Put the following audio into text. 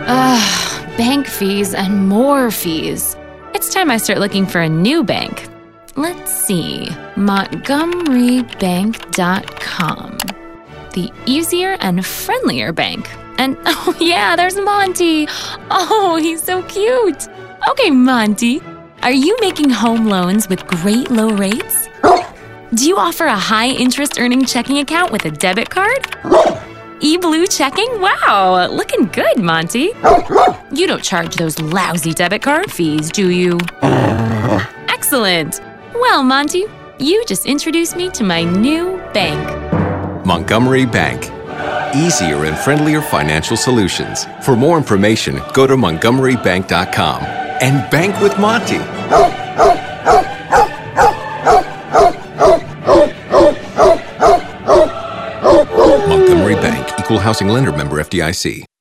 Bank fees and more fees. It's time I start looking for a new bank. Let's see, MontgomeryBank.com. The easier and friendlier bank. And oh yeah, there's Monty. Oh, he's so cute. Okay, Monty, are you making home loans with great low rates? Do you offer a high-interest earning checking account with a debit card? eBlue checking? Wow, looking good, Monty. You don't charge those lousy debit card fees, do you? Excellent. Well, Monty, you just introduced me to my new bank. Montgomery Bank. Easier and friendlier financial solutions. For more information, go to montgomerybank.com and bank with Monty. Montgomery Bank, Equal Housing Lender, member FDIC.